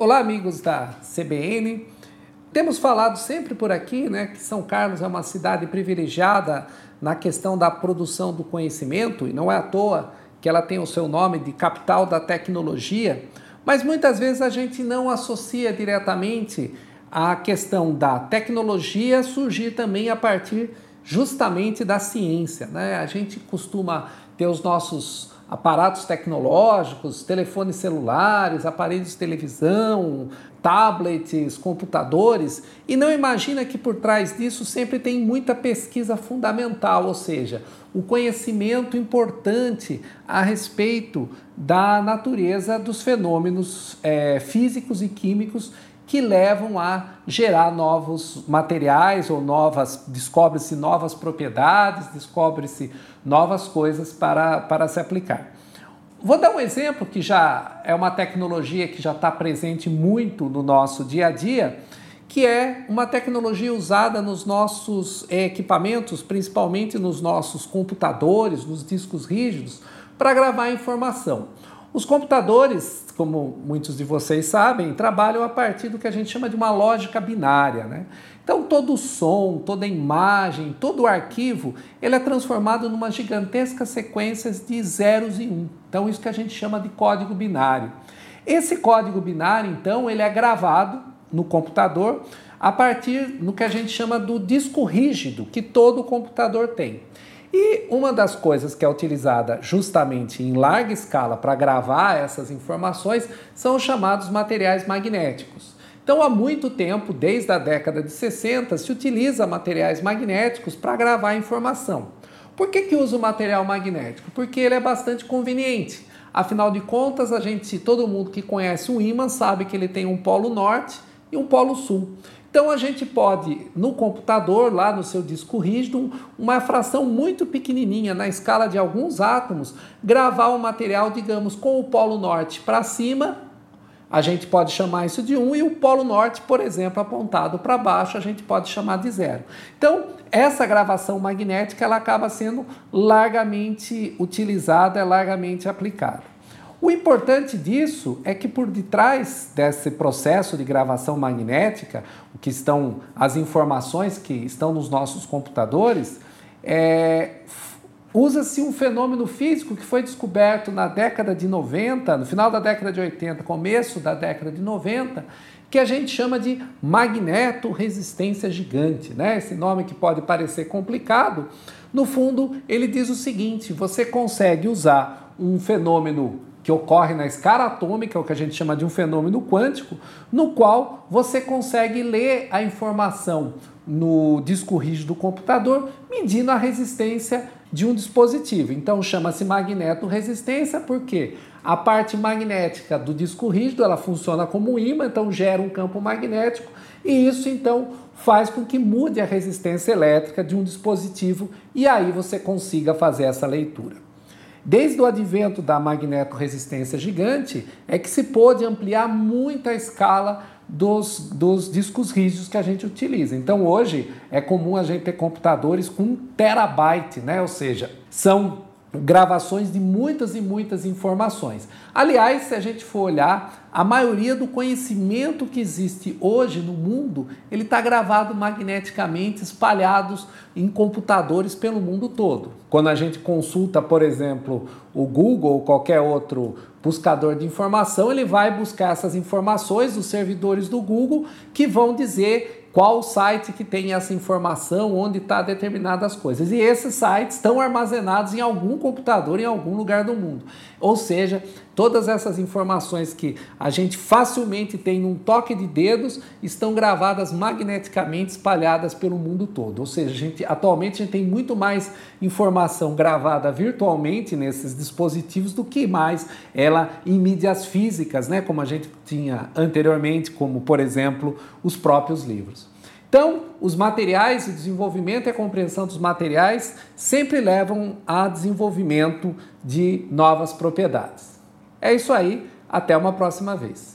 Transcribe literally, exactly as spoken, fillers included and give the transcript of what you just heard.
Olá, amigos da C B N. Temos falado sempre por aqui, né, que São Carlos é uma cidade privilegiada na questão da produção do conhecimento, e não é à toa que ela tem o seu nome de capital da tecnologia, mas muitas vezes a gente não associa diretamente a questão da tecnologia surgir também a partir justamente da ciência, né? A gente costuma ter os nossos aparatos tecnológicos, telefones celulares, aparelhos de televisão, tablets, computadores, e não imagina que por trás disso sempre tem muita pesquisa fundamental, ou seja, o conhecimento importante a respeito da natureza dos fenômenos é, físicos e químicos que levam a gerar novos materiais ou novas, descobre-se novas propriedades, descobre-se novas coisas para, para se aplicar. Vou dar um exemplo que já é uma tecnologia que já está presente muito no nosso dia a dia, que é uma tecnologia usada nos nossos equipamentos, principalmente nos nossos computadores, nos discos rígidos, para gravar informação. Os computadores, como muitos de vocês sabem, trabalham a partir do que a gente chama de uma lógica binária, né? Então todo o som, toda a imagem, todo o arquivo, ele é transformado numa gigantesca sequência de zeros e um. Então isso que a gente chama de código binário. Esse código binário, então, ele é gravado no computador a partir do que a gente chama do disco rígido, que todo computador tem. E uma das coisas que é utilizada justamente em larga escala para gravar essas informações são os chamados materiais magnéticos. Então, há muito tempo, desde a década de sessenta, se utiliza materiais magnéticos para gravar informação. Por que que usa o material magnético? Porque ele é bastante conveniente. Afinal de contas, a gente, todo mundo que conhece um ímã sabe que ele tem um polo norte e um polo sul. Então a gente pode, no computador, lá no seu disco rígido, uma fração muito pequenininha, na escala de alguns átomos, gravar um material, digamos, com o polo norte para cima, a gente pode chamar isso de um, e o polo norte, por exemplo, apontado para baixo, a gente pode chamar de zero. Então, essa gravação magnética, ela acaba sendo largamente utilizada, largamente aplicada. O importante disso é que por detrás desse processo de gravação magnética, o que estão as informações que estão nos nossos computadores, é, usa-se um fenômeno físico que foi descoberto na década de noventa, no final da década de oitenta, começo da década de noventa, que a gente chama de magnetorresistência gigante, né? Esse nome que pode parecer complicado, no fundo ele diz o seguinte: você consegue usar um fenômeno que ocorre na escala atômica, o que a gente chama de um fenômeno quântico, no qual você consegue ler a informação no disco rígido do computador, medindo a resistência de um dispositivo. Então chama-se magnetorresistência porque a parte magnética do disco rígido, ela funciona como um ímã, então gera um campo magnético, e isso então faz com que mude a resistência elétrica de um dispositivo, e aí você consiga fazer essa leitura. Desde o advento da magnetorresistência gigante, é que se pôde ampliar muito a escala dos, dos discos rígidos que a gente utiliza. Então hoje é comum a gente ter computadores com um terabyte, né? Ou seja, são gravações de muitas e muitas informações. Aliás, se a gente for olhar, a maioria do conhecimento que existe hoje no mundo, ele está gravado magneticamente, espalhados em computadores pelo mundo todo. Quando a gente consulta, por exemplo, o Google ou qualquer outro buscador de informação, ele vai buscar essas informações dos servidores do Google que vão dizer qual site que tem essa informação, onde está determinadas coisas. E esses sites estão armazenados em algum computador, em algum lugar do mundo. Ou seja, todas essas informações que a gente facilmente tem num toque de dedos estão gravadas magneticamente, espalhadas pelo mundo todo. Ou seja, a gente, atualmente a gente tem muito mais informação gravada virtualmente nesses dispositivos do que mais ela em mídias físicas, né? Como a gente tinha anteriormente, como, por exemplo, os próprios livros. Então, os materiais, o desenvolvimento e a compreensão dos materiais sempre levam a desenvolvimento de novas propriedades. É isso aí, até uma próxima vez.